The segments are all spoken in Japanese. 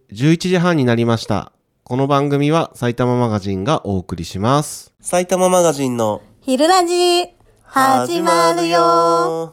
11時半になりました。この番組は埼玉マガジンがお送りします。埼玉マガジンの昼ラジ始まるよ。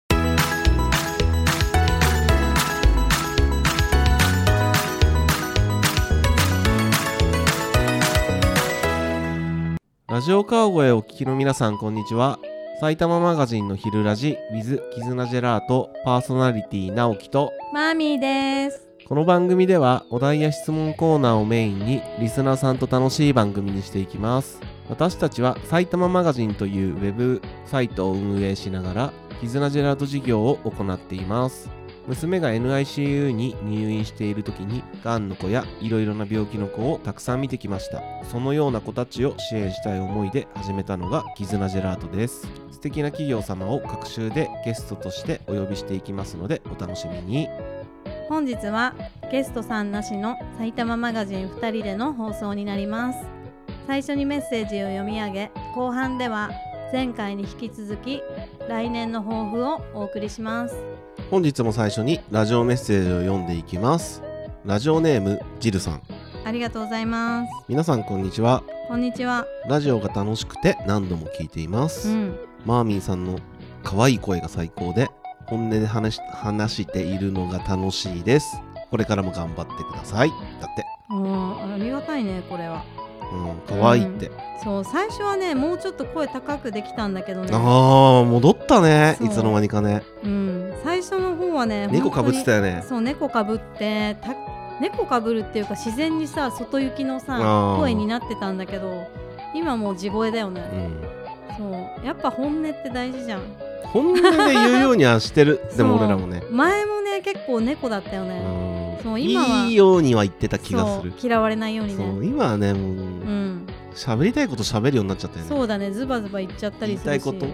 ラジオ川越をお聞きの皆さん、こんにちは。埼玉マガジンの昼ラジ with 絆ジェラートパーソナリティ直樹とマーミーです。 この番組ではお題や質問コーナーをメインにリスナーさんと楽しい番組にしていきます。私たちは埼玉マガジンというウェブサイトを運営しながら絆ジェラート事業を行っています。娘が NICU に入院している時にがんの子やいろいろな病気の子をたくさん見てきました。そのような子たちを支援したい思いで始めたのが絆ジェラートです。素敵な企業様を各週でゲストとしてお呼びしていきますのでお楽しみに。 本日はゲストさんなしの埼玉マガジン2人での放送になります。最初にメッセージを読み上げ、後半では前回に引き続き来年の抱負をお送りします。 本日も最初にラジオメッセージを読んでいきます。ラジオネームジルさん、 ありがとうございます。 皆さんこんにちは。 こんにちは。 ラジオが楽しくて何度も聞いています、マーミーさんの可愛い声が最高で本音で話しているのが楽しいです。これからも頑張ってください。だってありがたいね、これは。 可愛いって、 そう最初はねもうちょっと声高くできたんだけどね。 戻ったね、いつの間にかね。 最初の方はね猫かぶってたよね。 そう猫かぶって猫かぶるっていうか自然にさ外行きのさ声になってたんだけど、今もう地声だよね。そうやっぱ本音って大事じゃん。 本音で言うようにはしてるでも俺らもね前もね結構猫だったよね。そう今はいいようには言ってた気がする。 嫌われないようにね。 そう今はねもう喋りたいこと喋るようになっちゃったよね。 そうだね、ズバズバ言っちゃったりするし。 言いたい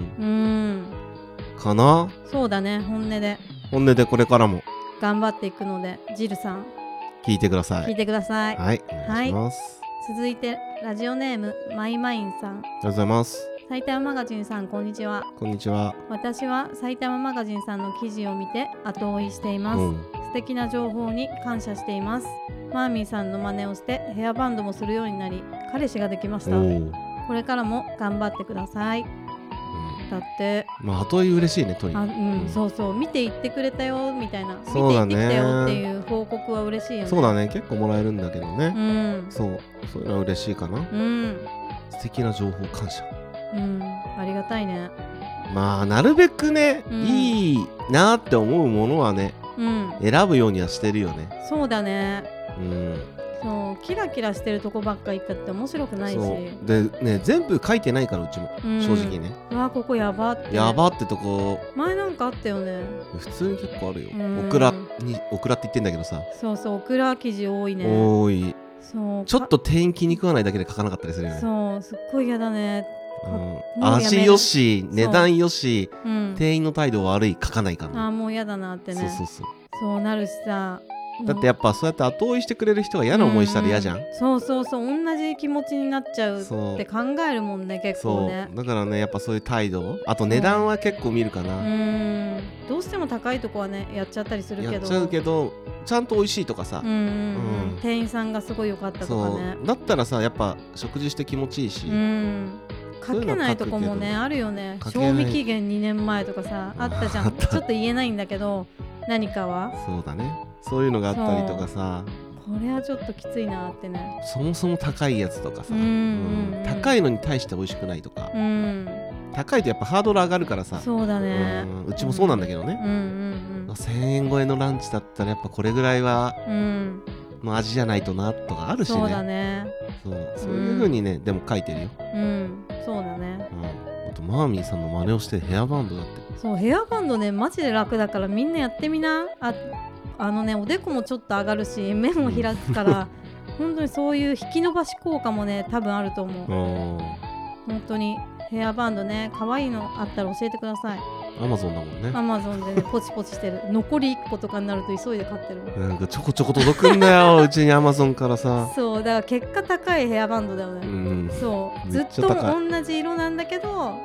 ことかな。 そうだね、本音でこれからも頑張っていくので、ジルさん聞いてください。はい、お願いします。 続いてラジオネームマイマインさん、 ありがとうございます。 埼玉マガジンさん、こんにちは。 こんにちは。 私は埼玉マガジンさんの記事を見て後追いしています。素敵な情報に感謝しています。マーミーさんの真似をしてヘアバンドもするようになり彼氏ができました。これからも頑張ってください。だって後追い嬉しいね、とにかく。 そうそう、見ていってくれたよみたいな、 そうだね、 見ていってきたよっていう報告は嬉しいよね。 そうだね、結構もらえるんだけどね。そういうのは嬉しいかな。素敵な情報感謝。 ありがたいね。 なるべくね、いいなって思うものはね、選ぶようにはしてるよね。 そうだね。そうキラキラしてるとこばっか行ったって面白くないし。 でね、全部書いてないからうちも、正直ね。 ここやばってとこ前なんかあったよね。 普通に結構あるよ。オクラって言ってんだけどさ。 そうオクラ記事多いね。 多い。 そうちょっと店員気に食わないだけで書かなかったりするよね。 そうすっごい嫌だね。 味よし値段よし、店員の態度悪い書かないから、 もう嫌だなってね。そうなるしさ。 だってやっぱそうやって後追いしてくれる人が嫌な思いしたら嫌じゃん。 そう同じ気持ちになっちゃうって考えるもんね、結構ね。 だからね、やっぱそういう態度、あと値段は結構見るかな。 どうしても高いとこはねやっちゃったりするけど、 やっちゃうけどちゃんと美味しいとかさ、 店員さんがすごい良かったとかね。 だったらさ、やっぱ食事して気持ちいいし、 書けないとこもねあるよね。賞味期限2年前とかさあったじゃん。ちょっと言えないんだけど何かは。 そうだね、そういうのがあったりとかさ、 これはちょっときついなってね。 そもそも高いやつとかさ、高いのに対して美味しくないとか、高いとやっぱハードル上がるからさ。 そうだね、 うちもそうなんだけどね。1000円超えのランチだったらやっぱこれぐらいはの味じゃないとなとかあるしね。 そうだね。 そういう風にね、でも書いてるよ。そうだね。あとマーミーさんの真似をしてヘアバンドだって。 そうヘアバンドねマジで楽だからみんなやってみな。おでこもちょっと上がるし目も開くから本当にそういう引き伸ばし効果もね多分あると思う。本当にヘアバンドね、可愛いのあったら教えてください。 アマゾンだもんね。 アマゾンでねポチポチしてる。残り1個とかになると急いで買ってる。 なんかちょこちょこ届くんだようちにアマゾンからさ。 そうだから結果高いヘアバンドだよね。そうずっと同じ色なんだけど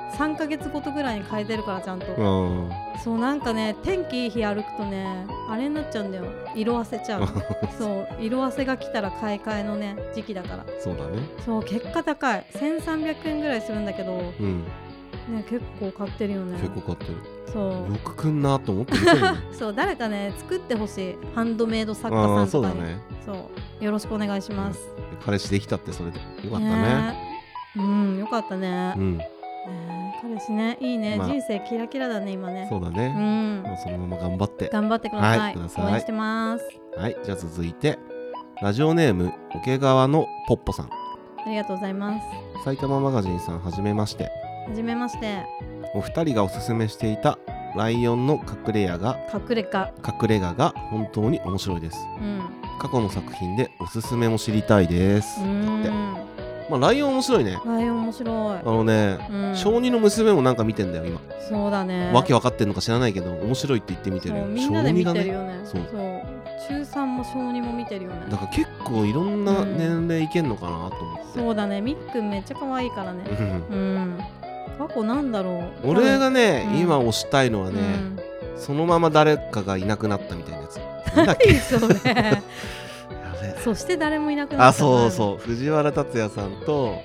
3ヶ月ごとぐらいに変えてるからちゃんと。そうなんかね天気いい日歩くとねあれになっちゃうんだよ、色あせちゃうそう色あせが来たら買い替えのね時期だから。 そうだね。 そう結果高い1300円ぐらいするんだけど、ね、結構買ってるよね。 結構買ってる。 そうよくくんなと思って見てるよそう誰かね作ってほしい、ハンドメイド作家さんとかに。そうよろしくお願いします。 彼氏できたってそれでよかったね。 よかったね。彼氏ねいいね、人生キラキラだね今ね。 そうだね。そのまま頑張ってください。 応援してます。 はい、じゃあ続いてラジオネーム桶川のポッポさん、 ありがとうございます。 埼玉マガジンさん、はじめまして。 はじめまして。 お二人がおすすめしていたライオンの隠れ家がが本当に面白いです。過去の作品でおすすめも知りたいです。だってライオン面白いね。 ライオン面白い。 小2の娘もなんか見てんだよ今。 そうだね。 わけ分かってんのか知らないけど面白いって言って見てるよ。 みんなで見てるよね。そう中3も小2も見てるよね。 だから結構いろんな年齢いけんのかなと思って。 そうだね、みっくんめっちゃ可愛いからね。過去なんだろう。 俺がね今推したいのはね、そのまま誰かがいなくなったみたいなやつ。なんだっけそれそして誰もいなくなった。 そうそう、藤原竜也さんと、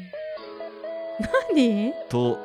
何と、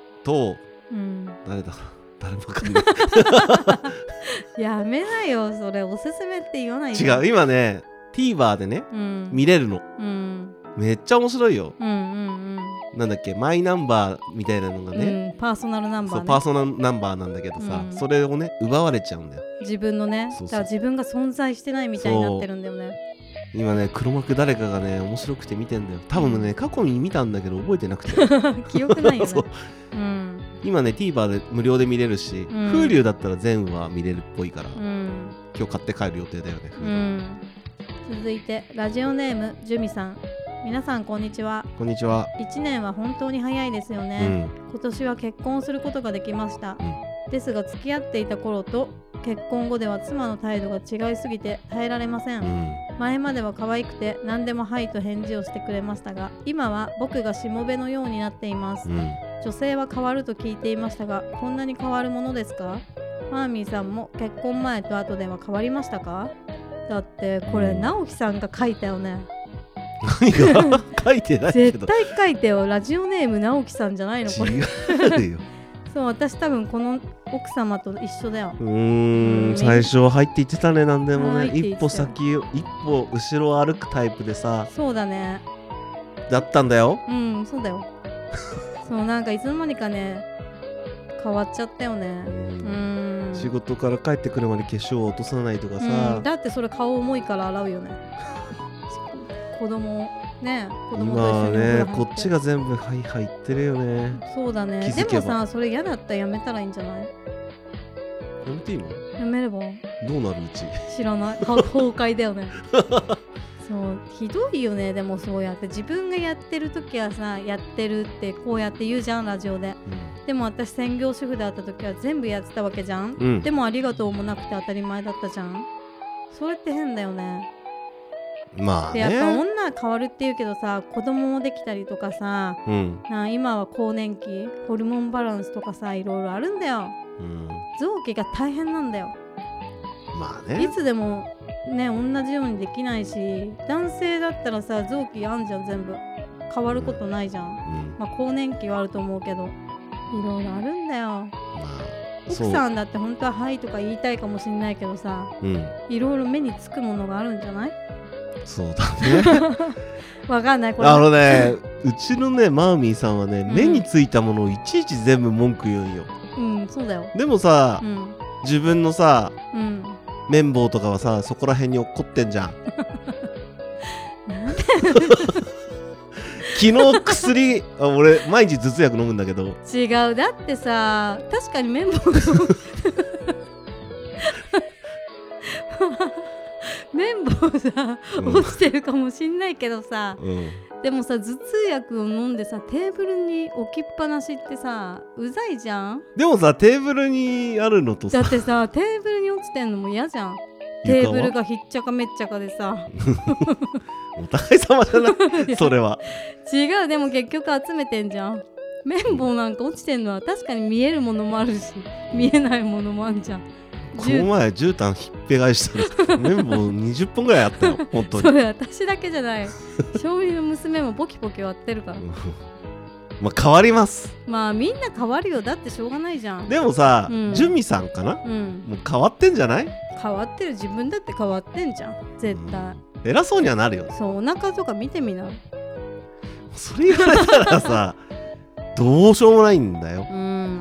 誰だ誰もわかんないやめなよそれ、おすすめって言わないで。 違う、今ね TVer でね、見れるの、めっちゃ面白いよ。なんだっけ、マイナンバーみたいなのがね、 パーソナルナンバーね。 そう、パーソナルナンバーなんだけどさ、それをね奪われちゃうんだよ、 自分のね。だから自分が存在してないみたいになってるんだよね。 今ね黒幕誰かがね面白くて見てんだよ。多分ね過去に見たんだけど覚えてなくて記憶ないよね今ね TVer で無料で見れるし、Hulu だったら全話見れるっぽいから、今日買って帰る予定だよね。 続いてラジオネームジュミさん、皆さんこんにちは。 こんにちは。 1年は本当に早いですよね。今年は結婚することができました。ですが付き合っていた頃と結婚後では妻の態度が違いすぎて耐えられません。前までは可愛くて何でもはいと返事をしてくれましたが、今は僕がしもべのようになっています。女性は変わると聞いていましたが、こんなに変わるものですか？マーミーさんも結婚前と後では変わりましたか？だってこれ直樹さんが書いたよね。 何が書いてないけど絶対書いてよ。ラジオネーム直樹さんじゃないのこれ。 違うよそう、私多分この奥様と一緒だよ。 最初は入っていってたね。なんでもね、一歩先一歩後ろを歩くタイプでさ。 そうだね、 だったんだよ。 そうだよそうなんかいつの間にかね変わっちゃったよね。 仕事から帰ってくるまで化粧を落とさないとかさ、 だってそれ顔重いから洗うよね子供ね、子供と一緒に今はねこっちが全部入ってるよね。 そうだね。でもさ、それ嫌だったらやめたらいいんじゃない？ やめていいの？ やめればどうなる？うち知らない崩壊だよねそうひどいよね。でもそうやって自分がやってる時はさ、やってるってこうやって言うじゃんラジオで、でも私専業主婦であった時は全部やってたわけじゃん、でもありがとうもなくて当たり前だったじゃん。それって変だよね。 まあね、 でやっぱ女変わるって言うけどさ、子供もできたりとかさ、今は更年期ホルモンバランスとかさ、いろいろあるんだよ、臓器が大変なんだよ。 まあね、 いつでもね同じようにできないし、男性だったらさ臓器あんじゃん、全部変わることないじゃん、更年期はあると思うけどいろいろあるんだよ。奥さんだって本当ははいとか言いたいかもしれないけどさ、いろいろ目につくものがあるんじゃない？ そうだねわかんないこれ。 うちのねマーミーさんはね、目についたものをいちいち全部文句言うんよ。 そうだよ。 でもさ、自分のさ、綿棒とかはさそこら辺に落っこってんじゃん昨日薬俺毎日頭痛薬飲むんだけど。 違う、だってさ確かに綿棒綿棒さ、落ちてるかもしんないけどさ、でもさ頭痛薬を飲んでさテーブルに置きっぱなしってさうざいじゃん。 でもさテーブルにあるのとさ、 だってさテーブルに落ちてんのも嫌じゃん。テーブルがひっちゃかめっちゃかでさお互い様じゃないそれは。 違う、でも結局集めてんじゃん。 綿棒なんか落ちてんのは確かに見えるものもあるし見えないものもあんじゃん。 この前絨毯ひっぺ返したら綿棒20本ぐらいあったよ本当に。 それ私だけじゃない勝利の娘もポキポキ割ってるからまあ変わります。 まあみんな変わるよ、だってしょうがないじゃん。 でもさ、 うんジュミさんかな、 うん、 もう変わってんじゃない？ 変わってる、自分だって変わってんじゃん絶対、 偉そうにはなるよね。 そうお腹とか見てみな。 それ言われたらさどうしようもないんだよ。 うん、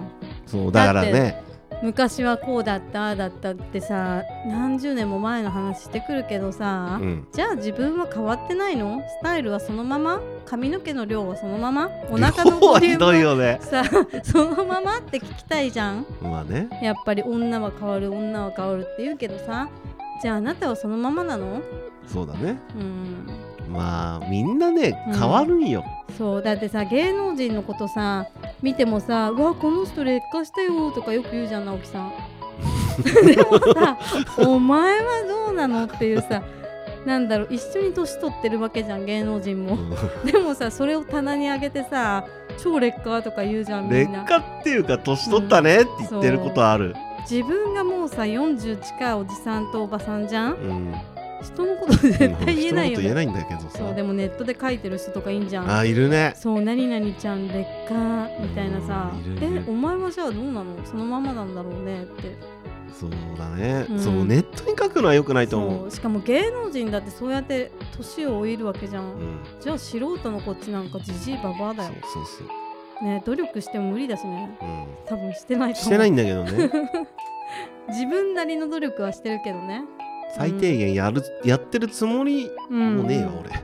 そうだからね、 昔はこうだったああだったってさ何十年も前の話してくるけどさ、じゃあ自分は変わってないの？スタイルはそのまま？髪の毛の量はそのまま？お腹のボリュひどいームはよね。 さそのままって聞きたいじゃん。 まあね。 やっぱり女は変わる女は変わるって言うけどさ、じゃああなたはそのままなの？ そうだね。 うん、 まあみんなね変わるんよ、 そうだってさ芸能人のことさ見てもさ、うわこの人劣化したよとかよく言うじゃん直樹さんでもさお前はどうなのっていうさ、なんだろう、一緒に年取ってるわけじゃん芸能人もでもさそれを棚に上げてさ超劣化とか言うじゃんみんな。 劣化っていうか年取ったねって言ってることある、 自分がもうさ40近いおじさんとおばさんじゃん、人のこと絶対言えないよね。 人のこと言えないんだけどさ。 そうでもネットで書いてる人とかいいんじゃん。 あ、いるね。 そう何々ちゃん劣化みたいなさ、 いるお前はじゃあどうなの？そのままなんだろうねって。 そうだね、 うん、 そうネットに書くのは良くないと思う。 しかも芸能人だってそうやって年を老いるわけじゃん、じゃあ素人のこっちなんかじじいばばあだよ。そうね、努力しても無理だしね、多分してないと思う。 してないんだけどね自分なりの努力はしてるけどね、 最低限やってるつもりもねえわ、俺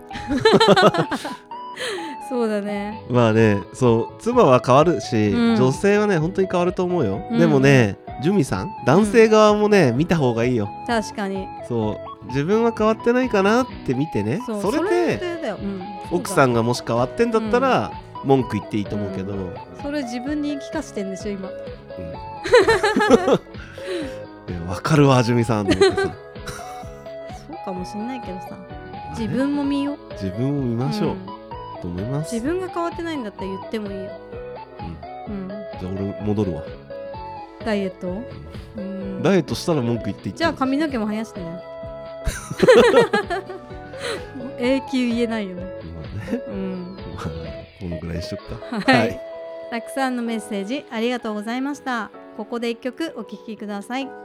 そうだね。 まあね、そう妻は変わるし、女性はね本当に変わると思うよ、でもねジュミさん男性側もね、見た方がいいよ。 確かにそう自分は変わってないかなって見てね、それで奥さんがもし変わってんだったら、文句言っていいと思うけど、 それ自分に言い聞かせてんでしょ今。 わかるわジュミさんと思ってさそうかもしんないけどさ、自分も見よう。 自分を見ましょう、と思います。 自分が変わってないんだったら言ってもいいよ。 じゃあ俺戻るわ。 ダイエット？ ダイエットしたら文句言っていい。 じゃあ髪の毛も生やしてね永久言えないよね。 このぐらいにしとくか。 はい、たくさんのメッセージありがとうございました。ここで一曲お聴きください。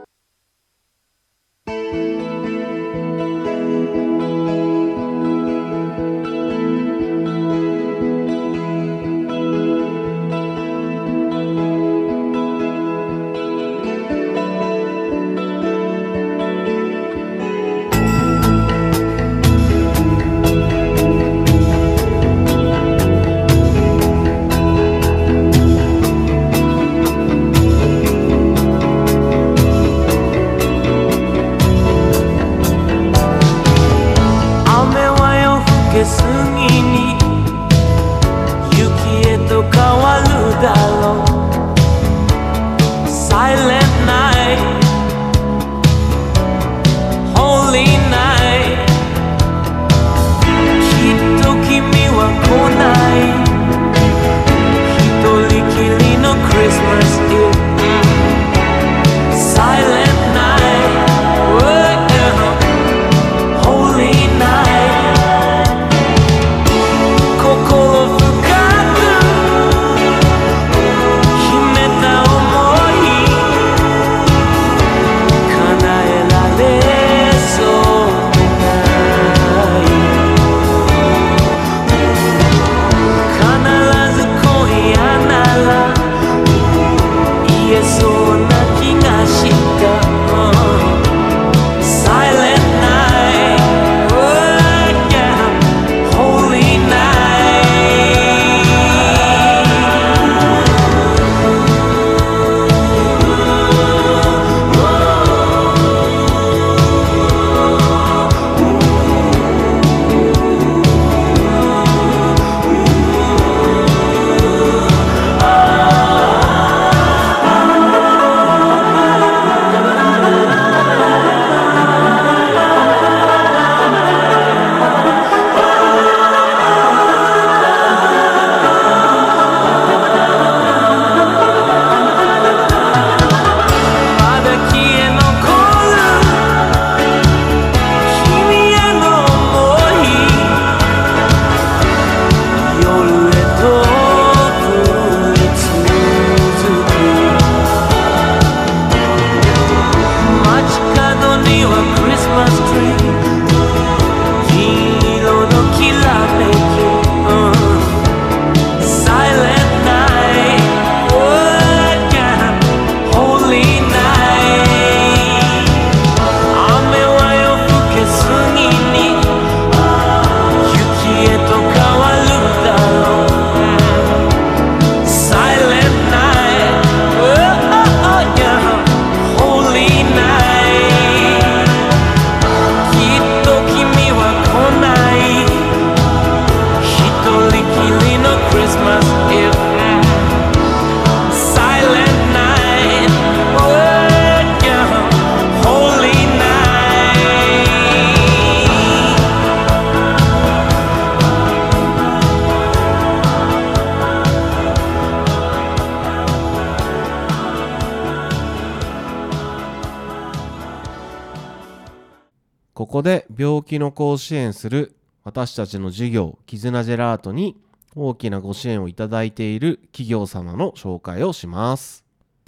で病気の子を支援する私たちの事業絆ジェラートに大きなご支援をいただいている企業様の紹介をします。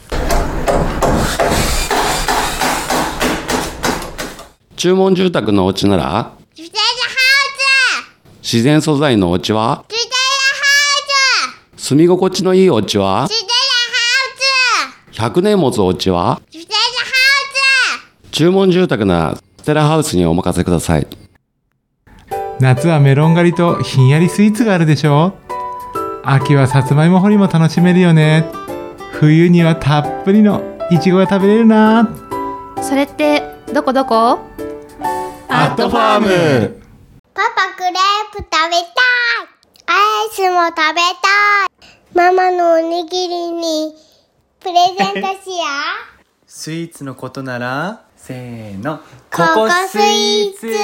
注文住宅のお家ならジュテラハウ自然素材のお家はスジュテラハウ住み心地のいいお家はスジュテラハウ 100年持つお家はスジュテラハ注文住宅ならステラハウスにお任せください。 夏はメロン狩りとひんやりスイーツがあるでしょ。秋はさつまいも掘りも楽しめるよね。冬にはたっぷりのいちごが食べれるな。 それってどこどこ？ アットファーム。 パパクレープ食べたい。アイスも食べたい。ママのおにぎりにプレゼントしよう。 スイーツのことならせーのココスイーツ。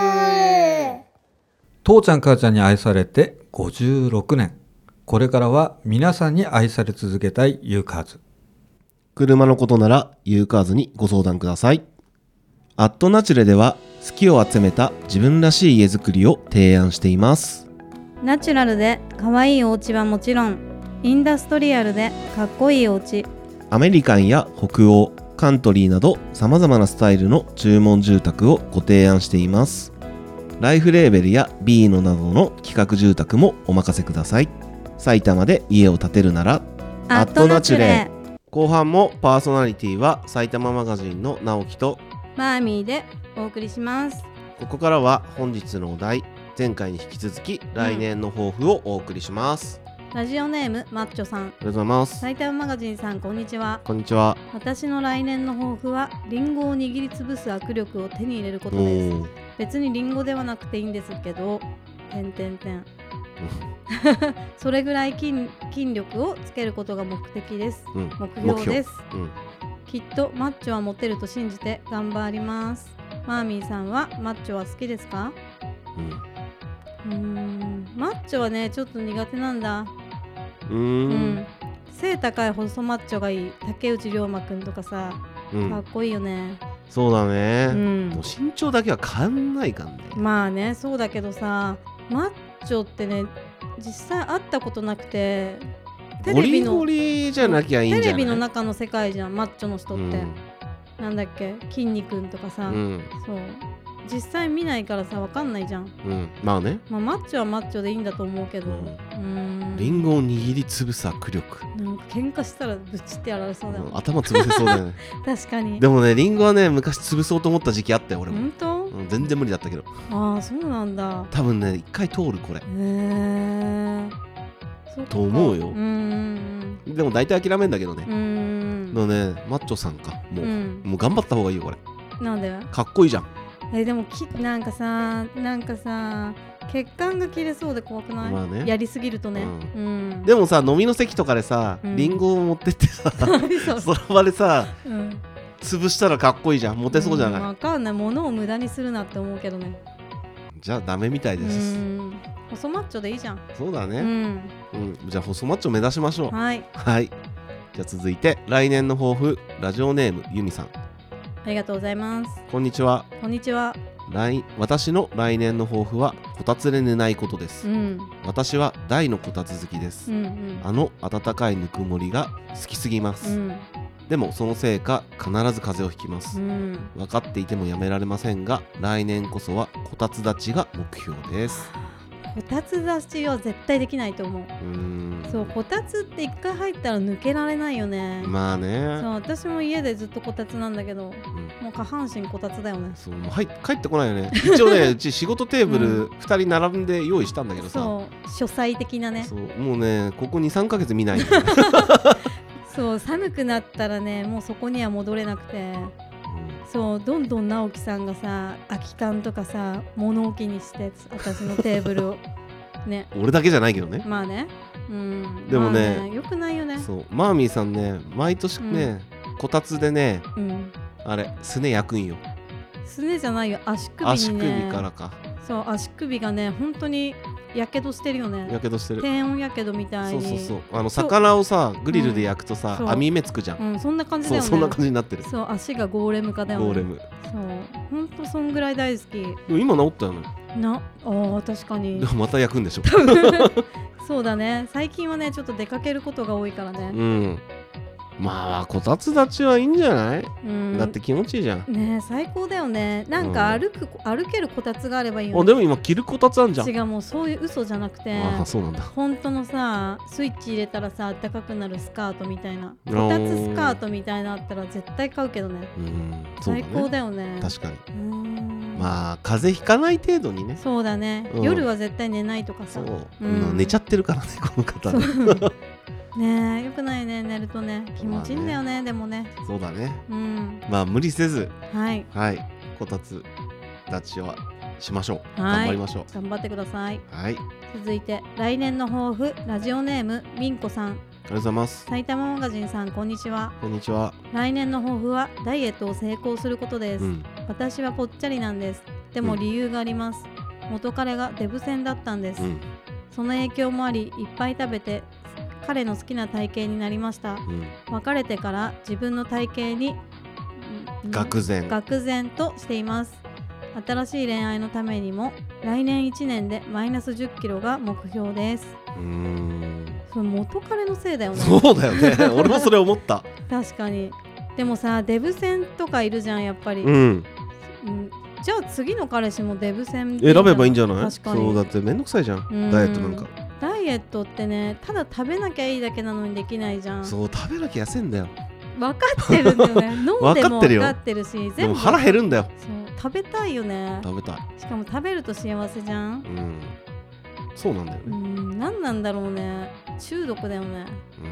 父ちゃん母ちゃんに愛されて56年。これからは皆さんに愛され続けたいユーカーズ。 車のことならユーカーズにご相談ください。アットナチュレでは好きを集めた自分らしい家づくりを提案しています。 ナチュラルで可愛いお家はもちろん、インダストリアルでかっこいいお家、 アメリカンや北欧、カントリーなど様々なスタイルの注文住宅をご提案しています。ライフレーベルやビーノなどの企画住宅もお任せください。埼玉で家を建てるならアットナチュレ。 後半もパーソナリティは埼玉マガジンの直樹とマーミーでお送りします。 ここからは本日のお題、前回に引き続き来年の抱負をお送りします。 ラジオネームマッチョさん、 ありがとうございます。 埼玉マガジンさん、こんにちは。 こんにちは。 私の来年の抱負はリンゴを握りつぶす握力を手に入れることです。別にリンゴではなくていいんですけど、それぐらい筋力をつけることが目的です、目標です、きっとマッチョはモテると信じて頑張ります。マーミーさんはマッチョは好きですか？マッチョはねちょっと苦手なんだ。背高い細マッチョがいい。竹内涼真くんとかさ、かっこいいよね。 そうだね、もう身長だけは変わんないからね。 まあね、そうだけどさ、マッチョってね実際会ったことなくて、 ゴリゴリじゃなきゃいいんじゃない？ テレビの中の世界じゃん、マッチョの人って、なんだっけ、筋肉んとかさ、そう実際見ないからさ分かんないじゃん。 まあね、 マッチョはマッチョでいいんだと思うけど、 リンゴを握りつぶす握力、 なんか喧嘩したらぶちってやられそうだよね。 頭潰せそうだよね。 確かに。 でもね、リンゴはね昔潰そうと思った時期あったよ俺も。 本当？ 全然無理だったけど。 ああ、そうなんだ。 多分ね一回通るこれ。と思うよ。でも大体諦めんだけどね。のね、マッチョさんか、もう頑張った方がいいよこれ。なんで？かっこいいじゃん。 でもなんかさ血管が切れそうで怖くない？まあね、やりすぎるとね、 でもさ、飲みの席とかでさ、リンゴを持ってってさその場でさ、潰したらかっこいいじゃん。モテそうじゃない？分かんない。物を無駄にするなって思うけどね。 じゃあダメみたいです。 細マッチョでいいじゃん。 そうだね、じゃあ細マッチョ目指しましょう。はい、じゃあ続いて来年の抱負、ラジオネームゆみさん、 ありがとうございます。 こんにちは。 こんにちは。 私の来年の抱負はこたつで寝ないことです。私は大のこたつ好きです。あの暖かいぬくもりが好きすぎます。でもそのせいか必ず風邪をひきます。分かっていてもやめられませんが、来年こそはこたつ立ちが目標です。 こたつ立ちは絶対できないと思う。そう、こたつって一回入ったら抜けられないよね。 まあね。 そう、私も家でずっとこたつなんだけど、もう下半身こたつだよね。 そう、もう帰ってこないよね。一応ね、うち仕事テーブル2人並んで用意したんだけどさ、 そう書斎的なね。 そう、もうね、ここ 2,3 ヶ月見ない、ね。 そう、寒くなったらね、もうそこには戻れなくて、そう、どんどん直樹さんがさ、空き缶とかさ、物置にして私のテーブルをね。 俺だけじゃないけどね。 まあね、 でもね、 よくないよね。 そう、マーミーさんね、毎年ね、こたつでね、あれすね焼くんよ。 すねじゃないよ、足首にね。 足首からか。 そう足首がね本当にやけどしてるよね。 やけどしてる。 低温やけどみたいに。 そう魚をさグリルで焼くとさ、 そう網目つくじゃん。 そんな感じだよね。 そんな感じになってる。 そう足がゴーレム化だよね。 ゴーレム。 そう本当そんぐらい大好き。 でも今治ったよね。 確かに。 でもまた焼くんでしょ。 そうだね。最近はねちょっと出かけることが多いからね。 うん。まあこたつ立ちはいいんじゃない？だって気持ちいいじゃん。 ね最高だよね。なんか歩けるこたつがあればいいよね。 でも今着るこたつあんじゃん。 違う、もうそういう嘘じゃなくて、 そうなんだ。 本当のさスイッチ入れたらさ暖かくなるスカートみたいな、こたつスカートみたいなあったら絶対買うけどね。最高だよね。 確かに。まあ風邪ひかない程度にね。 そうだね。夜は絶対寝ないとかさ。 寝ちゃってるからねこの方。 ねえよくないね、寝るとね気持ちいいんだよね。でもねそうだね。まあ無理せずはいこたつ立ちはしましょう。頑張りましょう。 頑張ってください。 はい。 続いて来年の抱負、ラジオネームみんこさん。 ありがとうございます。 埼玉マガジンさん、こんにちは。 こんにちは。 来年の抱負はダイエットを成功することです。私はぽっちゃりなんです。でも理由があります。元彼がデブ戦だったんです。その影響もありいっぱい食べて彼の好きな体型になりました。別れてから自分の体型に愕然としています。新しい恋愛のためにも来年1年でマイナス10キロが目標です。それ元彼のせいだよね。 そうだよね。俺もそれ思った。 確かに。でもさデブ戦とかいるじゃんやっぱり。じゃあ次の彼氏もデブ戦選べばいいんじゃない？ 確かに。 そうだってめんどくさいじゃん、ダイエットなんか。 ダイエットってねただ食べなきゃいいだけなのにできないじゃん。 そう食べなきゃ痩せんだよ。 分かってるんだよね。脳でも分かってるし全部でも腹減るんだよ。 そう食べたいよね。 食べたい。 しかも食べると幸せじゃん。 そうなんだよね。 何なんだろうね。中毒だよね。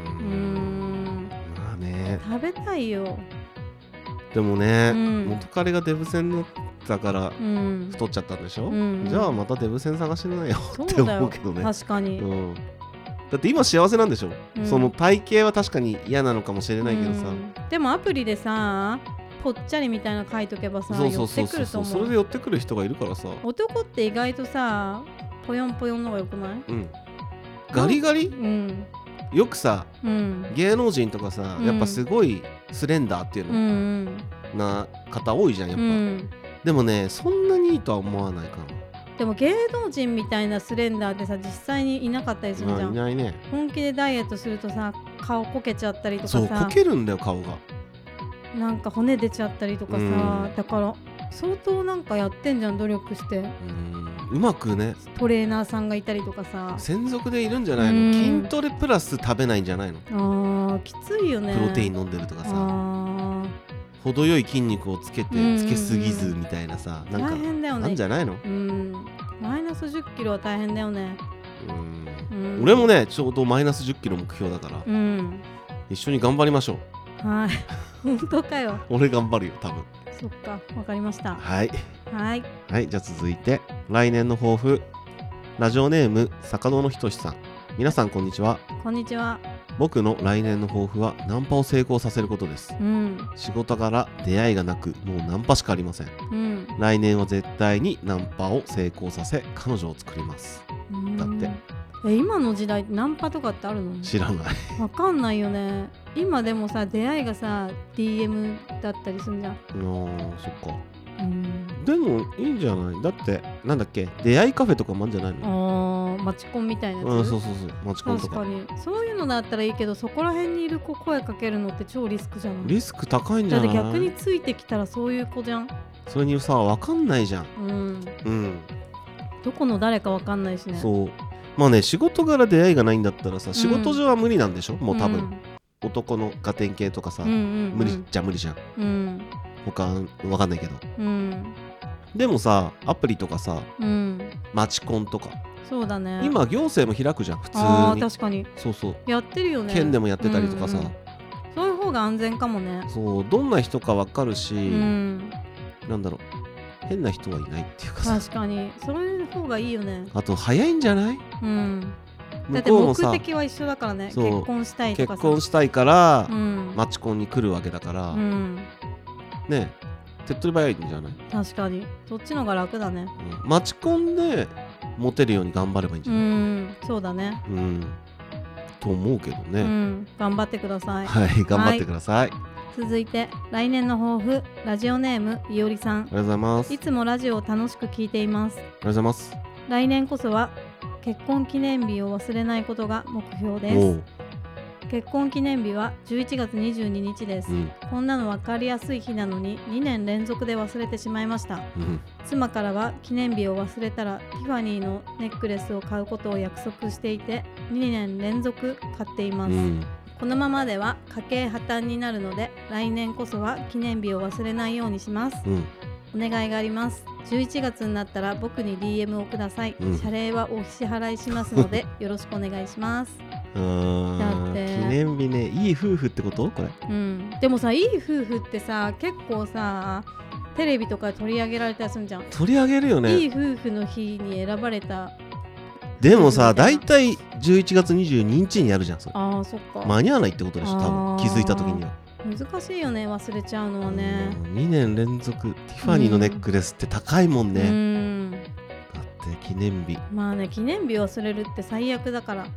まあね食べたいよ。 でもね、元彼がデブ戦だったから太っちゃったんでしょ。じゃあまたデブ戦探してないよって思うけどね。 確かに。 だって今幸せなんでしょ。その体型は確かに嫌なのかもしれないけどさ。 でもアプリでさぽっちゃりみたいなの書いとけばさ寄ってくると思う。 それで寄ってくる人がいるからさ。 男って意外とさぽよんぽよんの方がよくない？ ガリガリ？よくさ、芸能人とかさ、やっぱすごいスレンダーっていうの、な方多いじゃんやっぱ、でもねそんなにいいとは思わないかな。 でも芸能人みたいなスレンダーってさ実際にいなかったりするじゃん。 いないね。 本気でダイエットするとさ顔こけちゃったりとかさ。 そうこけるんだよ顔が。 なんか骨出ちゃったりとかさ、だから相当なんかやってんじゃん努力して。 うまくねトレーナーさんがいたりとかさ専属でいるんじゃないの。筋トレプラス食べないんじゃないの。 きついよね。 プロテイン飲んでるとかさ程よい筋肉をつけすぎずみたいなさ、なんか大変だよね。 なんじゃないの。 マイナス10キロは大変だよね。 俺もねちょうどマイナス10キロ目標だから、一緒に頑張りましょう。はい本当かよ。 俺頑張るよ多分。 そっかわかりました。 はいじゃあ続いて来年の抱負、ラジオネーム坂野のひとしさん。皆さんこんにちは。 こんにちは。 僕の来年の抱負はナンパを成功させることです、仕事から出会いがなくもうナンパしかありません、来年は絶対にナンパを成功させ彼女を作ります。だって今の時代ナンパとかってあるの？ 知らない。 わかんないよね。今でもさ出会いがさ DM だったりするんじゃん。 そっか。でもいいんじゃない。だってなんだっけ出会いカフェとかもあるんじゃないの。 マチコンみたいなやつ。 そうマチコンとか。 確かにそういうのだったらいいけど、そこら辺にいる子声かけるのって超リスクじゃない。 リスク高いんじゃない。 だって逆についてきたらそういう子じゃん。 それにさ分かんないじゃん。 どこの誰か分かんないしね。 そうまあね、仕事柄出会いがないんだったらさ、仕事上は無理なんでしょ、もう多分、男のガテン系とかさ、無理っちゃ無理じゃん、他わかんないけど、でもさアプリとかさ、マチコンとかそうだね、 今行政も開くじゃん普通に。 確かにそうやってるよね。 県でもやってたりとかさ、 そういう方が安全かもね。 そうどんな人かわかるし、なんだろう変な人はいないっていうかさ。 確かにそういう方がいいよね。 あと早いんじゃない？ だって目的は一緒だからね。結婚したいとかさ。 結婚したいから、マチコンに来るわけだから、ね手っ取り早いんじゃない？ 確かにそっちのが楽だね。 待ち込んでモテるように頑張ればいいんじゃない？ そうだね。 と思うけどね。 頑張ってください。 はい、頑張ってください。 続いて来年の抱負、ラジオネームいおりさん。 ありがとうございます。 いつもラジオを楽しく聞いています。 ありがとうございます。 来年こそは結婚記念日を忘れないことが目標です。結婚記念日は11月22日です、こんなの分かりやすい日なのに2年連続で忘れてしまいました、妻からは記念日を忘れたらティファニーのネックレスを買うことを約束していて2年連続買っています、このままでは家計破綻になるので来年こそは記念日を忘れないようにします、お願いがあります。11月になったら僕に DM をください、謝礼はお支払いしますのでよろしくお願いします。だって記念日ね、いい夫婦ってことこれ？ でもさ、いい夫婦ってさ結構さテレビとか取り上げられたりするじゃん。 取り上げるよね。 いい夫婦の日に選ばれた。 でもさ、だいたい11月22日にやるじゃん。それそっか。 間に合わないってことでしょ、多分気づいた時には。 難しいよね、忘れちゃうのはね。 2年連続ティファニーのネックレスって高いもんね。だって記念日。 まあね、記念日忘れるって最悪だから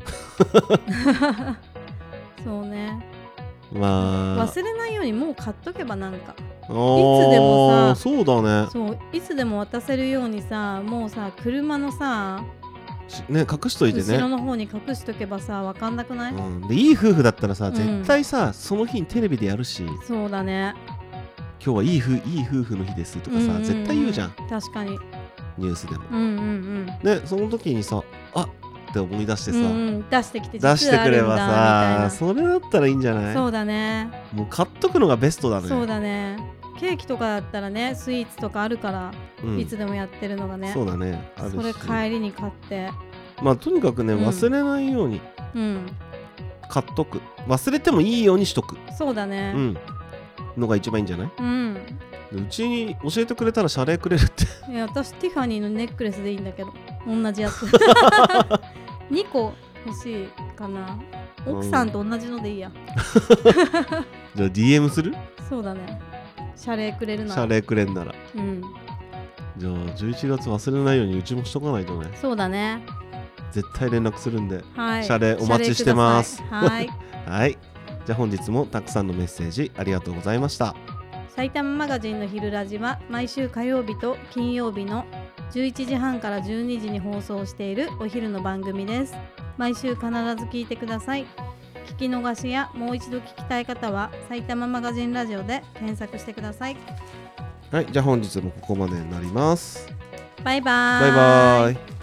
そうね。 まあ忘れないようにもう買っとけば、なんかいつでもさ、 そうだね。 そう、いつでも渡せるようにさ、もうさ車のさね、隠しといてね、 後ろの方に隠しとけばさ、分かんなくない？ でいい夫婦だったらさ、絶対さその日にテレビでやるし、 そうだね、 今日はいい夫婦の日ですとかさ、絶対言うじゃん。 確かにニュースでも。でその時にさ、あって思い出してさ、 出してきて出してくればさ、それだったらいいんじゃない？ そうだね。 もう買っとくのがベストだね。 そうだね。ケーキとかだったらね、スイーツとかあるから、いつでもやってるのがね。 そうだね。あるし、 それ帰りに買って、 まあとにかくね、忘れないように買っとく、忘れてもいいようにしとく。 そうだね。 のが一番いいんじゃない？うちに教えてくれたら謝礼くれるって。 いや、私ティファニーのネックレスでいいんだけど、同じやつ2個欲しいかな。奥さんと同じのでいいやじゃあ DM する？ そうだね、謝礼くれるなら。 謝礼くれんなら。じゃあ11月忘れないようにうちもしとかないとね。 そうだね、 絶対連絡するんで、 はい、 謝礼お待ちしてます。 はい、 はい、じゃあ本日もたくさんのメッセージありがとうございました。 埼玉マガジンの昼ラジは毎週火曜日と金曜日の11時半から12時に放送しているお昼の番組です。毎週必ず聞いてください。聞き逃しやもう一度聞きたい方は埼玉マガジンラジオで検索してください。 はい、じゃあ本日もここまでになります。 バイバーイ。 バイバーイ。